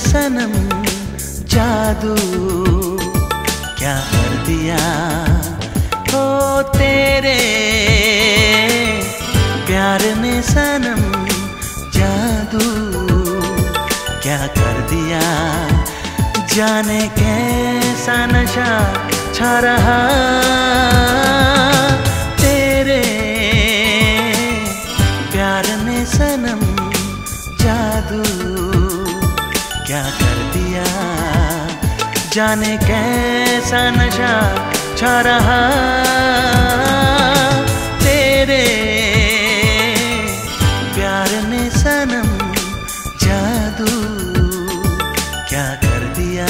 सनम जादू क्या कर दिया हो तेरे प्यार ने सनम जादू क्या कर दिया। जाने कैसा नशा छा रहा तेरे प्यार ने सनम जादू क्या कर दिया। जाने कैसा नशा छा रहा तेरे प्यार ने सनम जादू क्या कर दिया।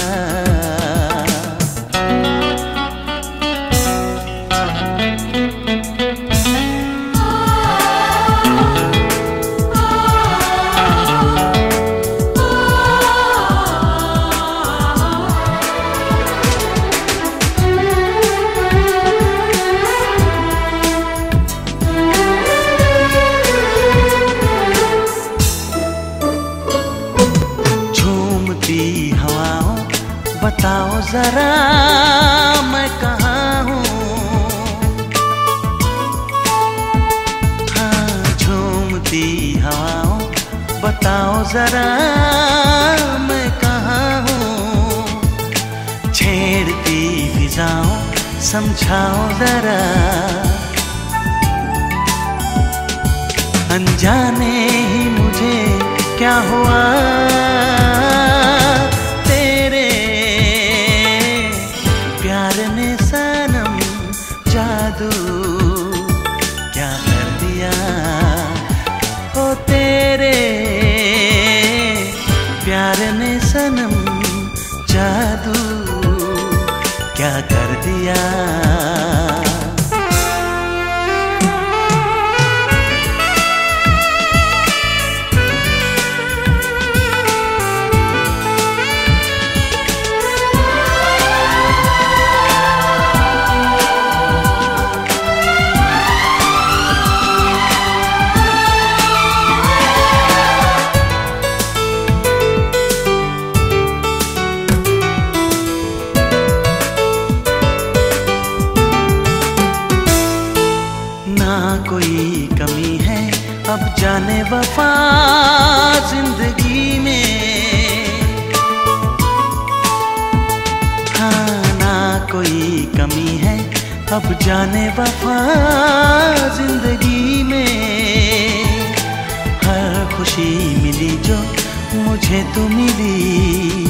हवाओं बताओ जरा मैं कहाँ हूँ। हाँ झूमती हवाओं बताओ जरा मैं कहाँ हूँ। छेड़ती फिजाओं समझाओ जरा अनजाने ही मुझे क्या हुआ तेरे प्यार ने सनम जादू क्या कर दिया। ओ तेरे प्यार ने सनम जादू क्या कर दिया। कोई कमी है अब जाने वफा जिंदगी में। हाँ ना कोई कमी है अब जाने वफा जिंदगी में। हर खुशी मिली जो मुझे तो मिली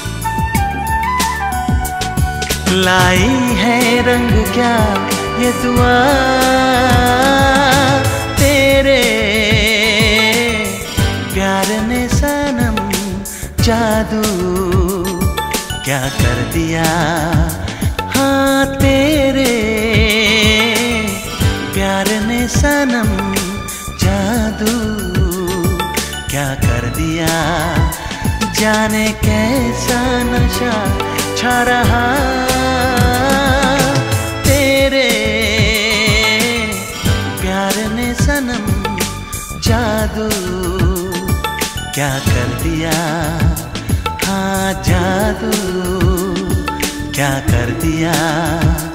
लाई है रंग क्या ये दुआ तेरे प्यार ने सनम जादू क्या कर दिया। हाँ तेरे प्यार ने सनम जादू क्या कर दिया। जाने कैसा नशा छा रहा तेरे प्यार ने सनम जादू क्या कर दिया। हाँ जादू क्या कर दिया।